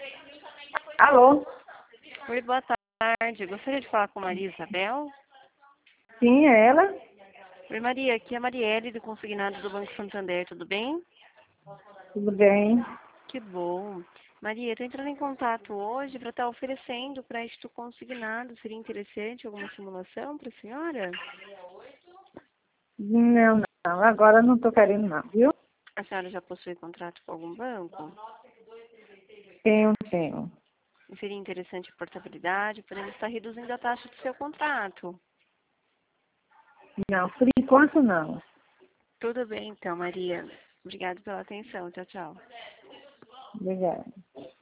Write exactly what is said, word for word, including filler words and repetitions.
Alô? Oi, boa tarde. Gostaria de falar com Maria Isabel. Sim, é ela? Oi, Maria. Aqui é a Marielle, do Consignado do Banco Santander. Tudo bem? Tudo bem? Que bom. Maria, estou entrando em contato hoje para estar oferecendo crédito consignado. Seria interessante alguma simulação para a senhora? Não, não. Agora não estou querendo não, viu? A senhora já possui contrato com algum banco? Tenho, tenho. Seria interessante a portabilidade. Podemos estar reduzindo a taxa do seu contrato. Não, por enquanto não. Tudo bem, então, Maria. Obrigada pela atenção. Tchau, tchau. Obrigada.